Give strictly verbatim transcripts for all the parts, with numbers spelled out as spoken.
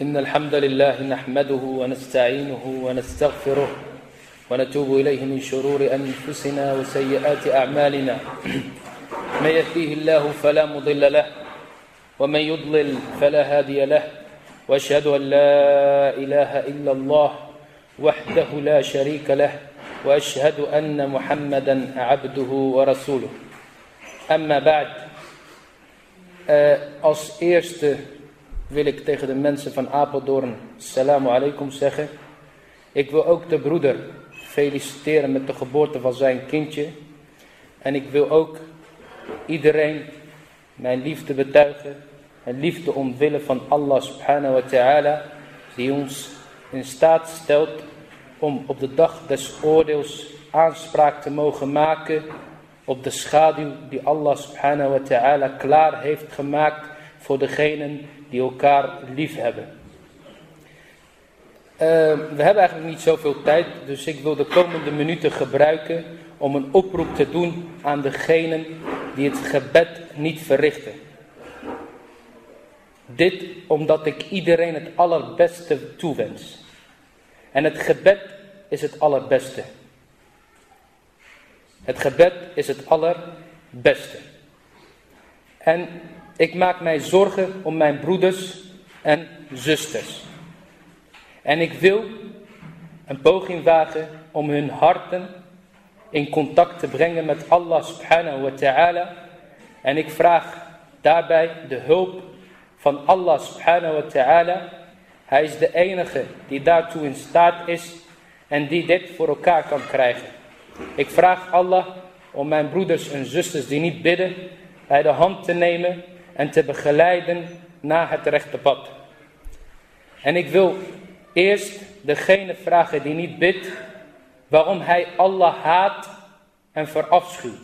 إن الحمد لله نحمده ونستعينه ونستغفره ونتوب إليه من شرور أنفسنا وسيئات أعمالنا من يهديه الله فلا مضل له ومن يضلل فلا هادي له وأشهد أن لا إله إلا الله وحده لا شريك له وأشهد أن محمدا عبده ورسوله أما بعد uh, als eerste wil ik tegen de mensen van Apeldoorn Assalamu alaikum zeggen. Ik wil ook de broeder feliciteren met de geboorte van zijn kindje. En ik wil ook iedereen mijn liefde betuigen. En liefde omwille van Allah subhanahu wa ta'ala. Die ons in staat stelt om op de dag des oordeels aanspraak te mogen maken op de schaduw die Allah subhanahu wa ta'ala klaar heeft gemaakt voor degenen die elkaar lief hebben. Uh, we hebben eigenlijk niet zoveel tijd, dus ik wil de komende minuten gebruiken om een oproep te doen aan degenen die het gebed niet verrichten. Dit omdat ik iedereen het allerbeste toewens. En het gebed is het allerbeste. Het gebed is het allerbeste. En ik maak mij zorgen om mijn broeders en zusters. En ik wil een poging wagen om hun harten in contact te brengen met Allah subhanahu wa ta'ala. En ik vraag daarbij de hulp van Allah subhanahu wa ta'ala. Hij is de enige die daartoe in staat is en die dit voor elkaar kan krijgen. Ik vraag Allah om mijn broeders en zusters die niet bidden bij de hand te nemen en te begeleiden naar het rechte pad. En ik wil eerst degene vragen die niet bidt, waarom hij Allah haat en verafschuwt.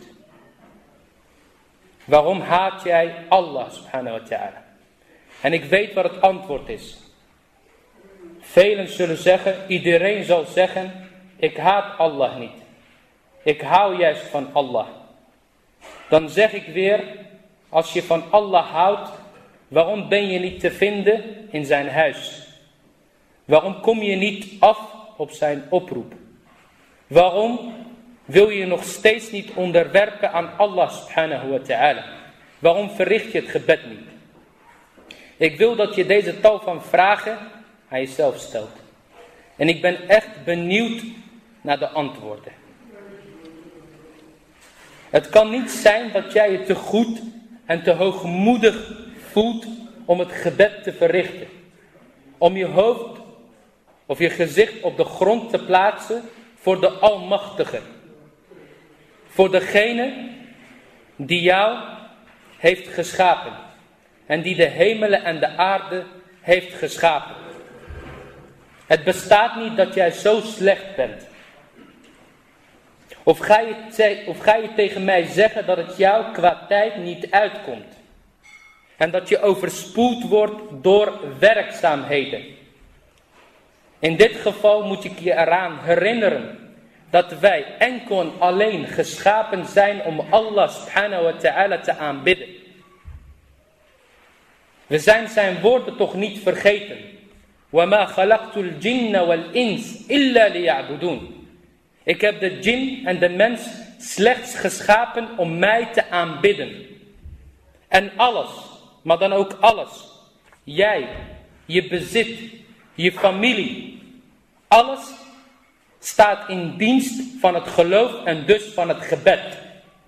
Waarom haat jij Allah subhanahu wa ta'ala? En ik weet wat het antwoord is. Velen zullen zeggen, iedereen zal zeggen, ik haat Allah niet. Ik hou juist van Allah. Dan zeg ik weer, als je van Allah houdt, waarom ben je niet te vinden in zijn huis? Waarom kom je niet af op zijn oproep? Waarom wil je nog steeds niet onderwerpen aan Allah subhanahu wa ta'ala? Waarom verricht je het gebed niet? Ik wil dat je deze tal van vragen aan jezelf stelt. En ik ben echt benieuwd naar de antwoorden. Het kan niet zijn dat jij je te goed en te hoogmoedig voelt om het gebed te verrichten. Om je hoofd of je gezicht op de grond te plaatsen voor de Almachtige. Voor degene die jou heeft geschapen. En die de hemelen en de aarde heeft geschapen. Het bestaat niet dat jij zo slecht bent. Of ga je, te, of ga je tegen mij zeggen dat het jou qua tijd niet uitkomt. En dat je overspoeld wordt door werkzaamheden. In dit geval moet ik je eraan herinneren dat wij enkel en alleen geschapen zijn om Allah subhanahu wa ta'ala te aanbidden. We zijn zijn woorden toch niet vergeten. وَمَا خَلَقْتُ الْجِنَّ وَالْإِنسِ إِلَّا لِيَعْبُدُونَ. Ik heb de djinn en de mens slechts geschapen om mij te aanbidden. En alles, maar dan ook alles. Jij, je bezit, je familie. Alles staat in dienst van het geloof en dus van het gebed.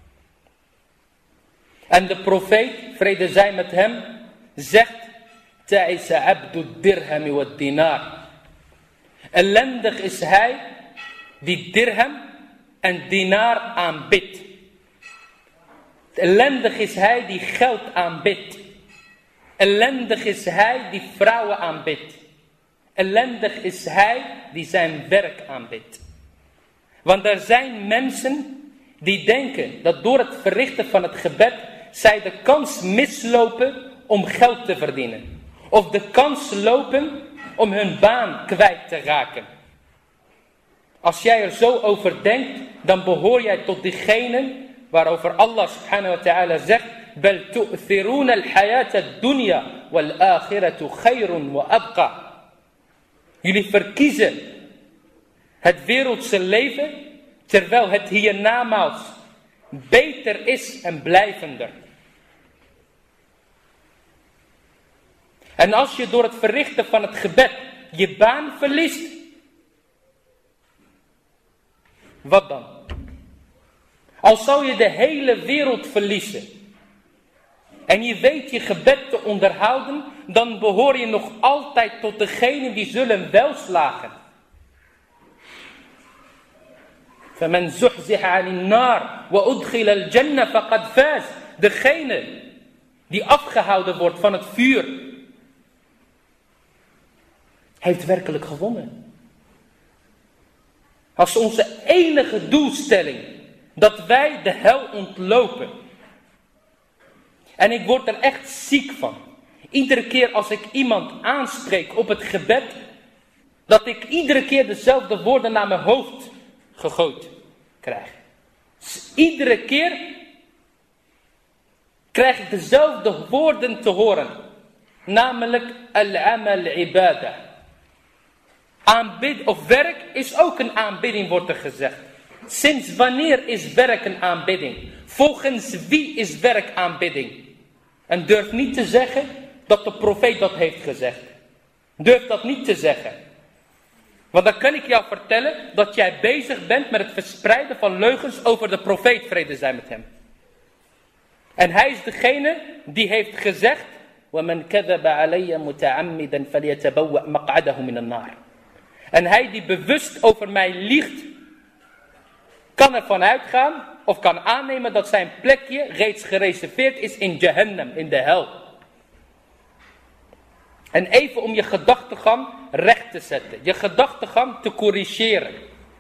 En de profeet, vrede zij met hem, zegt: Ta'isa abdu dirham wa dinar. Ellendig is hij die dirham en dinar aanbidt. Ellendig is hij die geld aanbidt. Ellendig is hij die vrouwen aanbidt. Ellendig is hij die zijn werk aanbidt. Want er zijn mensen die denken dat door het verrichten van het gebed zij de kans mislopen om geld te verdienen. Of de kans lopen om hun baan kwijt te raken. Als jij er zo over denkt, dan behoor jij tot diegenen waarover Allah subhanahu wa ta'ala zegt: Bel tu'thiruna al-hayat ad-dunya wal-akhiratu khayrun wa abqa. Jullie verkiezen het wereldse leven, terwijl het hiernamaals beter is en blijvender. En als je door het verrichten van het gebed je baan verliest, wat dan? Als zou je de hele wereld verliezen en je weet je gebed te onderhouden, dan behoor je nog altijd tot degenen die zullen welslagen. فَمَنْ زُحْزِحَ عَنِ النَّارِ وَأُدْخِلَ الْجَنَّةَ فَقَدْ فَازَ. Degene die afgehouden wordt van het vuur, heeft werkelijk gewonnen. Als onze enige doelstelling dat wij de hel ontlopen. En ik word er echt ziek van. Iedere keer als ik iemand aanspreek op het gebed, dat ik iedere keer dezelfde woorden naar mijn hoofd gegooid krijg. Dus iedere keer krijg ik dezelfde woorden te horen. Namelijk al-amal ibadah. Aanbid of werk is ook een aanbidding, wordt er gezegd. Sinds wanneer is werk een aanbidding? Volgens wie is werk aanbidding? En durf niet te zeggen dat de profeet dat heeft gezegd. Durf dat niet te zeggen. Want dan kan ik jou vertellen dat jij bezig bent met het verspreiden van leugens over de profeet, vrede zij met hem. En hij is degene die heeft gezegd: وَمَنْ كَذَبَ عَلَيَّ مُتَعَمِّدًا فَلْيَتَبَوَّأْ مَقْعَدَهُ مِنَ النَّارِ. En hij die bewust over mij liegt, kan ervan uitgaan of kan aannemen dat zijn plekje reeds gereserveerd is in Jahannam, in de hel. En even om je gedachtegang recht te zetten, je gedachtegang te corrigeren.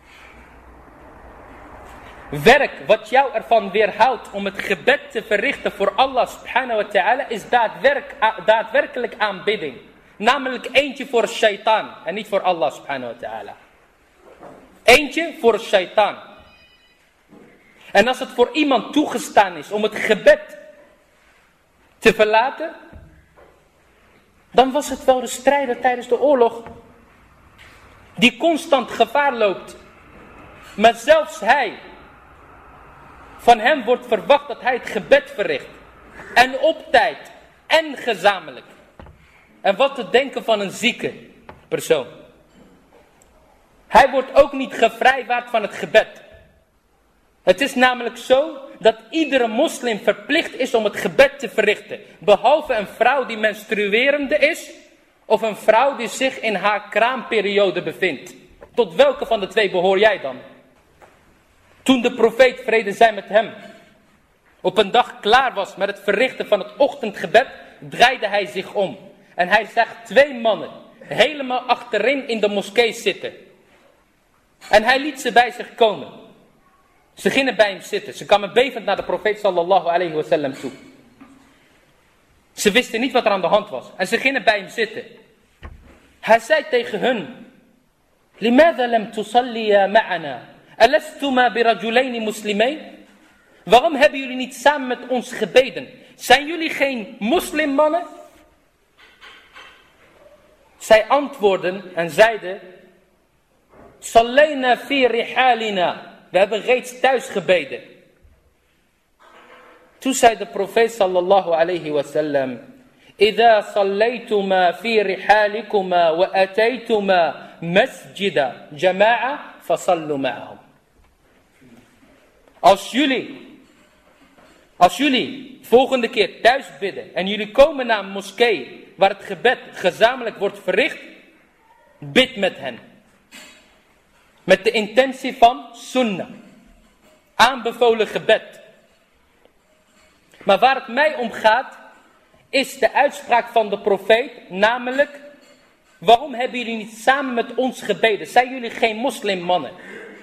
Werk wat jou ervan weerhoudt om het gebed te verrichten voor Allah subhanahu wa ta'ala is daadwerk, daadwerkelijk aanbidding. Namelijk eentje voor shaitaan en niet voor Allah subhanahu wa ta'ala. Eentje voor shaitaan. En als het voor iemand toegestaan is om het gebed te verlaten, dan was het wel de strijder tijdens de oorlog die constant gevaar loopt. Maar zelfs hij, van hem wordt verwacht dat hij het gebed verricht. En op tijd en gezamenlijk. En wat te denken van een zieke persoon. Hij wordt ook niet gevrijwaard van het gebed. Het is namelijk zo dat iedere moslim verplicht is om het gebed te verrichten. Behalve een vrouw die menstruerende is. Of een vrouw die zich in haar kraamperiode bevindt. Tot welke van de twee behoor jij dan? Toen de profeet, vrede zij met hem, op een dag klaar was met het verrichten van het ochtendgebed, draaide hij zich om. En hij zag twee mannen helemaal achterin in de moskee zitten. En hij liet ze bij zich komen. Ze gingen bij hem zitten. Ze kwamen bevend naar de profeet sallallahu alayhi wa sallam toe. Ze wisten niet wat er aan de hand was. En ze gingen bij hem zitten. Hij zei tegen hun: Limadha lam tusalliya ma'ana? Alastuma birajulaini muslimain? Waarom hebben jullie niet samen met ons gebeden? Zijn jullie geen moslimmannen? Zij antwoordden en zeiden: Sallayna fi rihalina. We hebben reeds thuis gebeden. Toen zei de profeet sallallahu alayhi wa sallam: Idha sallaytuma fi rihalikuma wa ataytuma masjida jama'a fasallu ma'ahum. Als jullie, als jullie volgende keer thuis bidden en jullie komen naar een moskee waar het gebed gezamenlijk wordt verricht, bid met hen. Met de intentie van sunnah. Aanbevolen gebed. Maar waar het mij om gaat, is de uitspraak van de profeet, namelijk: waarom hebben jullie niet samen met ons gebeden? Zijn jullie geen moslimmannen?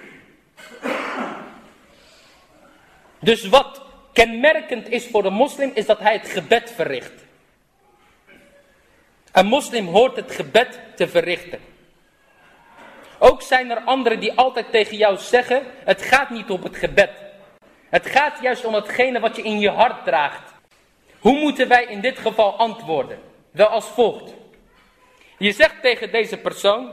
Dus wat kenmerkend is voor de moslim, is dat hij het gebed verricht. Een moslim hoort het gebed te verrichten. Ook zijn er anderen die altijd tegen jou zeggen: het gaat niet om het gebed. Het gaat juist om hetgene wat je in je hart draagt. Hoe moeten wij in dit geval antwoorden? Wel als volgt. Je zegt tegen deze persoon,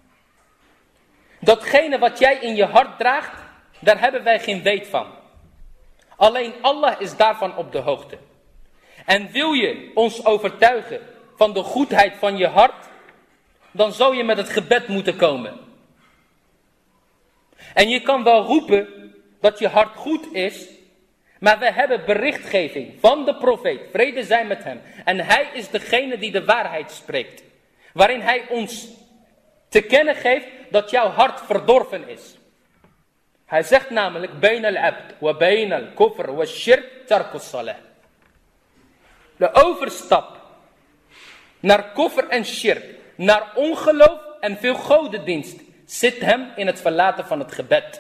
datgene wat jij in je hart draagt, daar hebben wij geen weet van. Alleen Allah is daarvan op de hoogte. En wil je ons overtuigen van de goedheid van je hart, dan zou je met het gebed moeten komen. En je kan wel roepen dat je hart goed is, maar we hebben berichtgeving van de profeet, vrede zij met hem. En hij is degene die de waarheid spreekt. Waarin hij ons te kennen geeft dat jouw hart verdorven is. Hij zegt namelijk, Bain al-abd, wa bain al-kufr, wa shirk, tarkus salah. De overstap naar koffer en shirk, naar ongeloof en veel godendienst, zit hem in het verlaten van het gebed.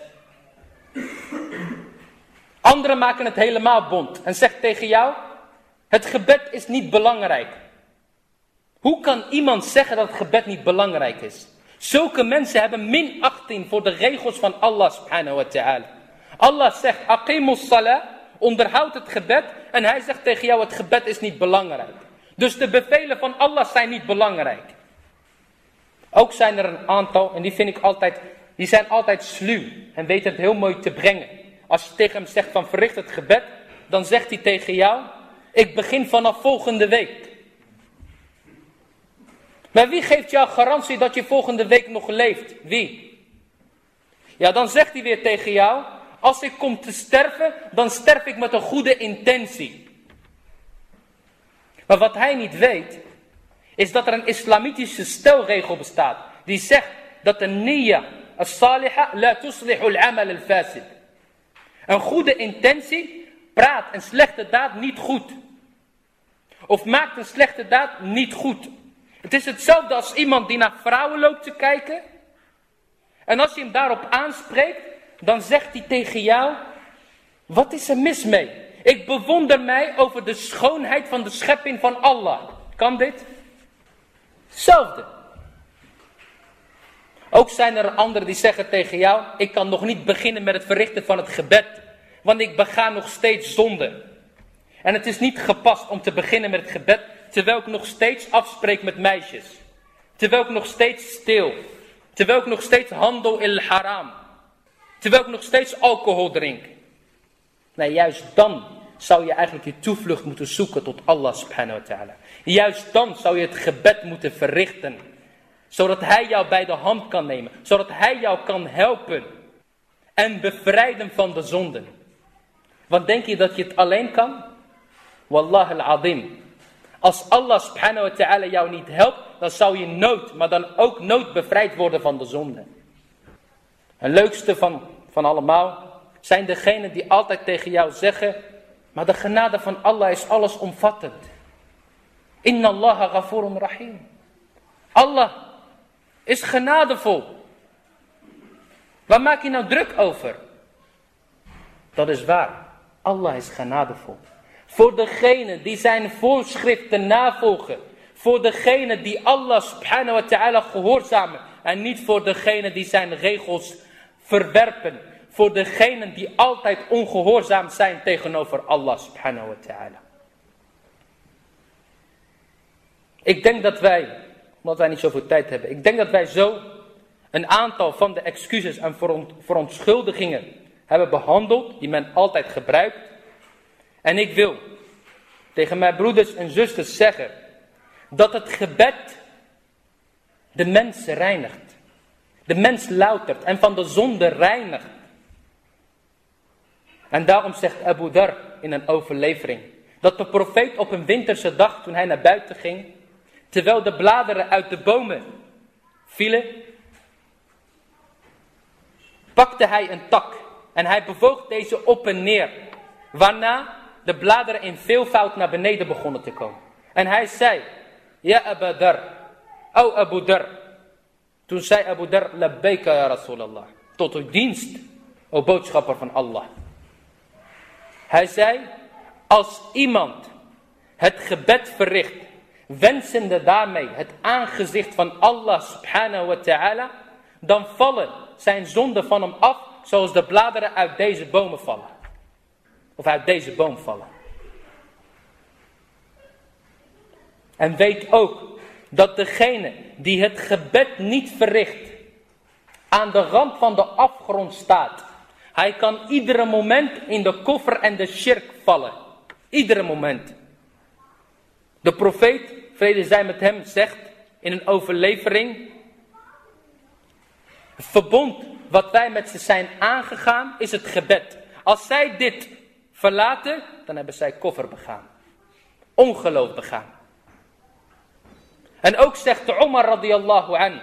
Anderen maken het helemaal bont en zegt tegen jou, het gebed is niet belangrijk. Hoe kan iemand zeggen dat het gebed niet belangrijk is? Zulke mensen hebben minachting voor de regels van Allah subhanahu wa ta'ala. Allah zegt, aqimus salah, onderhoud het gebed. En hij zegt tegen jou, het gebed is niet belangrijk. Dus de bevelen van Allah zijn niet belangrijk. Ook zijn er een aantal, en die vind ik altijd, die zijn altijd sluw. En weten het heel mooi te brengen. Als je tegen hem zegt van verricht het gebed, dan zegt hij tegen jou, ik begin vanaf volgende week. Maar wie geeft jou garantie dat je volgende week nog leeft? Wie? Ja, dan zegt hij weer tegen jou, als ik kom te sterven, dan sterf ik met een goede intentie. Maar wat hij niet weet, is dat er een islamitische stelregel bestaat. Die zegt dat een niyya as-saliha la tuslihu al-amal al-fasid. Een goede intentie praat een slechte daad niet goed. Of maakt een slechte daad niet goed. Het is hetzelfde als iemand die naar vrouwen loopt te kijken. En als je hem daarop aanspreekt, dan zegt hij tegen jou, wat is er mis mee? Ik bewonder mij over de schoonheid van de schepping van Allah. Kan dit? Hetzelfde. Ook zijn er anderen die zeggen tegen jou, ik kan nog niet beginnen met het verrichten van het gebed. Want ik bega nog steeds zonde. En het is niet gepast om te beginnen met het gebed, terwijl ik nog steeds afspreek met meisjes. Terwijl ik nog steeds steel. Terwijl ik nog steeds handel in haram. Terwijl ik nog steeds alcohol drink. Nee, juist dan zou je eigenlijk je toevlucht moeten zoeken tot Allah subhanahu wa ta'ala. Juist dan zou je het gebed moeten verrichten. Zodat hij jou bij de hand kan nemen. Zodat hij jou kan helpen. En bevrijden van de zonden. Want denk je dat je het alleen kan? Wallah al-azim. Als Allah subhanahu wa ta'ala jou niet helpt, dan zou je nooit, maar dan ook nooit bevrijd worden van de zonde. Het leukste van, van allemaal zijn degenen die altijd tegen jou zeggen, maar de genade van Allah is allesomvattend. Inna Allah ghafurun rahim. Allah is genadevol. Waar maak je nou druk over? Dat is waar. Allah is genadevol. Voor degene die zijn voorschriften navolgen. Voor degene die Allah subhanahu wa ta'ala gehoorzamen. En niet voor degene die zijn regels verwerpen. Voor degene die altijd ongehoorzaam zijn tegenover Allah subhanahu wa ta'ala. Ik denk dat wij, omdat wij niet zoveel tijd hebben. Ik denk dat wij zo een aantal van de excuses en veront, verontschuldigingen hebben behandeld. Die men altijd gebruikt. En ik wil tegen mijn broeders en zusters zeggen dat het gebed de mens reinigt. De mens loutert en van de zonde reinigt. En daarom zegt Abu Dhar in een overlevering dat de profeet op een winterse dag toen hij naar buiten ging, terwijl de bladeren uit de bomen vielen, pakte hij een tak en hij bewoog deze op en neer. Waarna de bladeren in veelvoud naar beneden begonnen te komen. En hij zei, ja Abu Dhar, o Abu Dhar. Toen zei Abu Dhar, labbaika ya Rasulallah. Tot uw dienst, o boodschapper van Allah. Hij zei, als iemand het gebed verricht, wensende daarmee het aangezicht van Allah subhanahu wa ta'ala, dan vallen zijn zonden van hem af, zoals de bladeren uit deze bomen vallen. Of uit deze boom vallen. En weet ook dat degene die het gebed niet verricht, aan de rand van de afgrond staat. Hij kan iedere moment in de koffer en de shirk vallen. Iedere moment. De profeet, vrede zij met hem, zegt in een overlevering: het verbond wat wij met ze zijn aangegaan is het gebed. Als zij dit verlaten, dan hebben zij koffer begaan. Ongeloof begaan. En ook zegt Omar radiyallahu an.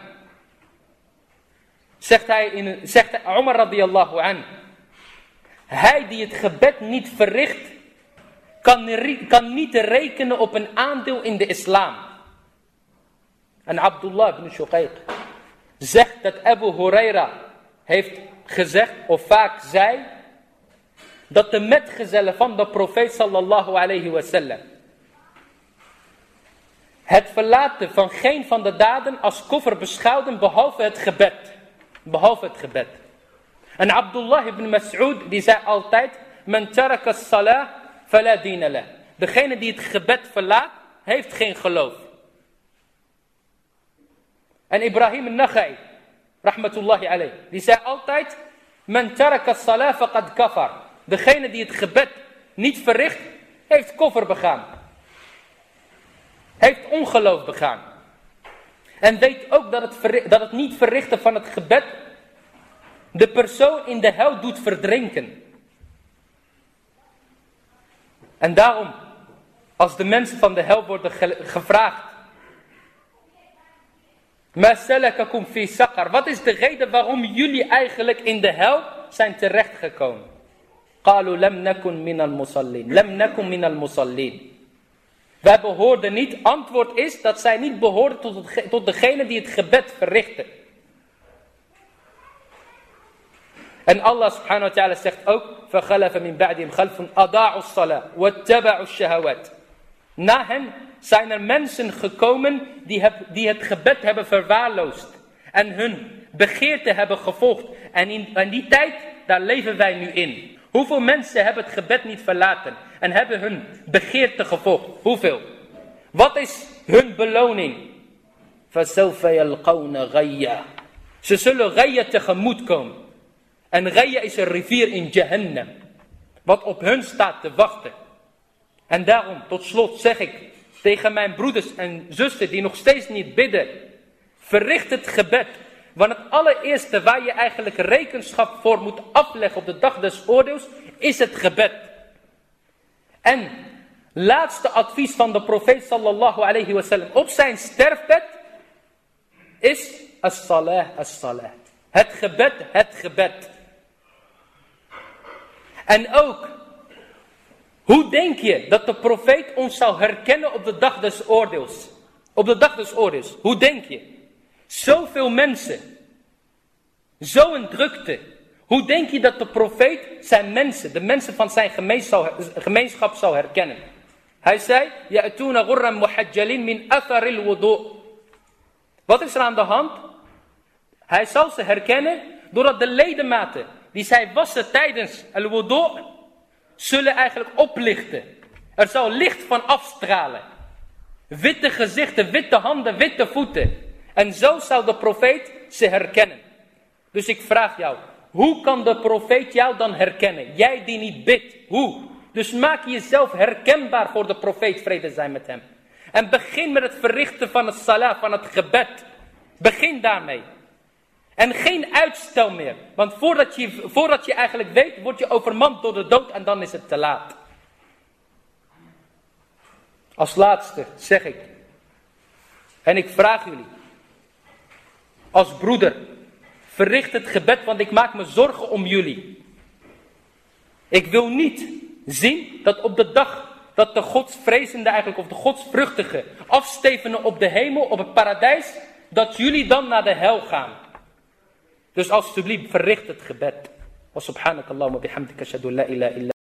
Zegt hij, in, zegt Omar radiyallahu an. Hij die het gebed niet verricht, kan, kan niet rekenen op een aandeel in de islam. En Abdullah ibn Shuqayq zegt dat Abu Huraira heeft gezegd, of vaak zei, dat de metgezellen van de profeet sallallahu alayhi wasallam het verlaten van geen van de daden als koffer beschouwden behalve het gebed. Behalve het gebed. En Abdullah ibn Mas'ud die zei altijd: Man taraka as-salah fala dina lah. Degene die het gebed verlaat, heeft geen geloof. En Ibrahim al-Nakhai, rahmatullahi alayh, die zei altijd: Man taraka as-salah faqad kafar. Degene die het gebed niet verricht, heeft koffer begaan. Heeft ongeloof begaan. En weet ook dat het, verricht, dat het niet verrichten van het gebed de persoon in de hel doet verdrinken. En daarom, als de mensen van de hel worden ge- gevraagd: Ma salakakum fi saqar. Wat is de reden waarom jullie eigenlijk in de hel zijn terechtgekomen? Qalu lam nakun minal musallin. Lam nakun minal musallin. Wij behoorden niet. Antwoord is dat zij niet behoorden tot, het, tot degene die het gebed verrichten. En Allah subhanahu wa ta'ala zegt ook: فَخَلَفَ مِنْ بَعْدِهِمْ خَلْفٌ أَضَاعُوا الصَّلَاةَ وَاتَّبَعُوا الشَّهَوَاتِ. Na hen zijn er mensen gekomen die, heb, die het gebed hebben verwaarloosd. En hun begeerte hebben gevolgd. En in, in die tijd, daar leven wij nu in. Hoeveel mensen hebben het gebed niet verlaten en hebben hun begeerte gevolgd? Hoeveel? Wat is hun beloning? فَسَوْفَ يَلْقَوْنَ غَيَّا. Ze zullen Ghayya tegemoet komen. En Ghayya is een rivier in Jahannam, wat op hun staat te wachten. En daarom, tot slot zeg ik tegen mijn broeders en zusters die nog steeds niet bidden: verricht het gebed. Want het allereerste waar je eigenlijk rekenschap voor moet afleggen op de dag des oordeels, is het gebed. En laatste advies van de profeet sallallahu alayhi wasallam op zijn sterfbed is as-salah, as-salah. Het gebed, het gebed. En ook, hoe denk je dat de profeet ons zou herkennen op de dag des oordeels? Op de dag des oordeels, hoe denk je? Zoveel mensen, zo'n drukte. Hoe denk je dat de profeet zijn mensen, de mensen van zijn gemeenschap zou herkennen? Hij zei: Ya'tuna ghurran muhajjalin min atharil wudu'. Wat is er aan de hand? Hij zal ze herkennen doordat de ledematen die zij wassen tijdens al-wudu' zullen eigenlijk oplichten. Er zal licht van afstralen. Witte gezichten, witte handen, witte voeten. En zo zal de profeet ze herkennen. Dus ik vraag jou, hoe kan de profeet jou dan herkennen? Jij die niet bidt, hoe? Dus maak jezelf herkenbaar voor de profeet, vrede zij met hem. En begin met het verrichten van het salah, van het gebed. Begin daarmee. En geen uitstel meer. Want voordat je, voordat je eigenlijk weet, word je overmand door de dood en dan is het te laat. Als laatste zeg ik. En ik vraag jullie. Als broeder. Verricht het gebed, want ik maak me zorgen om jullie. Ik wil niet zien dat op de dag dat de godsvrezende eigenlijk, of de godsvruchtige, afstevenen op de hemel, op het paradijs, dat jullie dan naar de hel gaan. Dus alsjeblieft verricht het gebed. Wa subhanakallahumma bihamdika ashhadu an la ilaha illa